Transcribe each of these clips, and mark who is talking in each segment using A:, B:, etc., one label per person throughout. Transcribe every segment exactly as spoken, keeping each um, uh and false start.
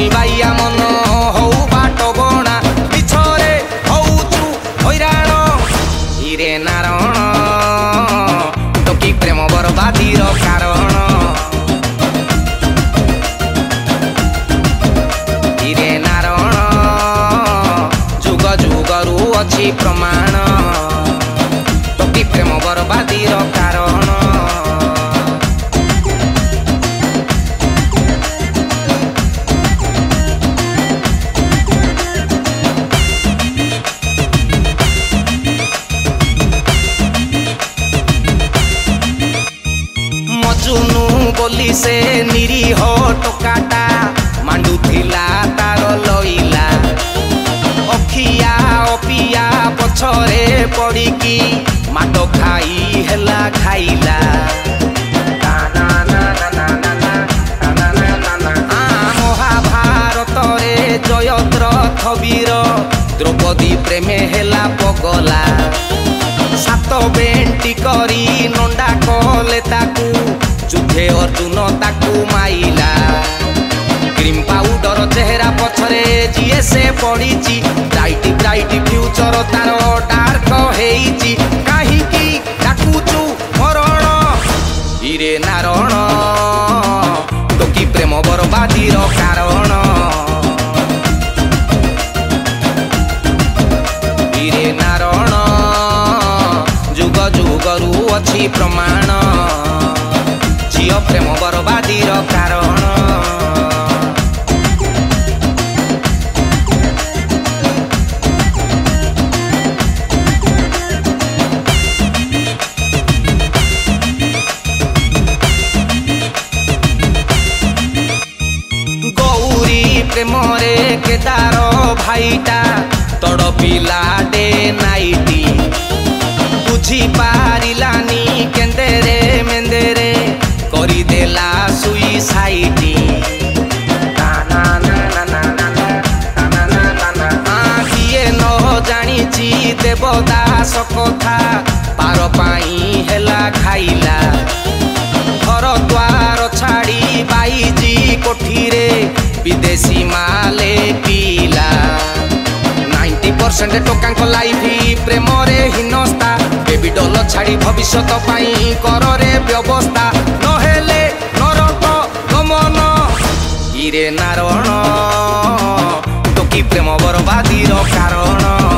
A: अनिल बाइया मन हौ बाट बणा मिछरे हौचु हैराण हिरे नारायण टोकी प्रेम बरबादीर कारण हिरे नारायण जुग जुगरु अछि प्रमाण टोकी प्रेम बरबादीर कारण मजुनु बोली से निरीह टोकाटा मांडुथिला तार लइला अखिया अपिया पछरे पड़िकी माट खाई हेला खाइला महाभारत रे जयद्रथ वीर द्रौपदी प्रेमे हेला पगला सात बेंटी करी नंडा कले ताकू जुधे अर्जुन ताकू माइला क्रीम पाउडर चेहरा पछरे जीए से पड़ीची ब्राइट ब्राइट फ्यूचर तार डार्क हेइची काहीकी डाकुचु मरण हिरे नारायण टोकी प्रेम बरबादीर कारण हिरे नारायण जुग जुगरु अछि प्रमाण झियो प्रेम बरबादीर कारण गौरी प्रेम रे केदार भाईटा तड़ पिला डे नाइटी बुझी पारिलानी केंदेरे मेंदेरे करी देला सुइसाइटी किए न जानिची देवदास कथा पार पाई हेला खाइला घर द्वार छाड़ी बाईजी कोठीरे विदेशी माले पीला नाइंटी परसेंट टोकांक लाइफ प्रेम रे हिनस्ता बेबी डॉल छाड़ी भविष्यत पाई कर रे व्यवस्था नहेले नरक गमन हिरे नारायण टोकी प्रेम बरबादीर कारण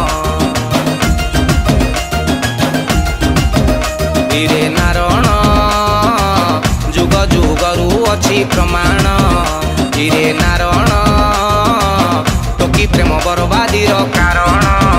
A: हिरे नारायण जुग जुगरु अछि प्रमाण हिरे नारायण टोकी प्रेम बरबादीर कारण।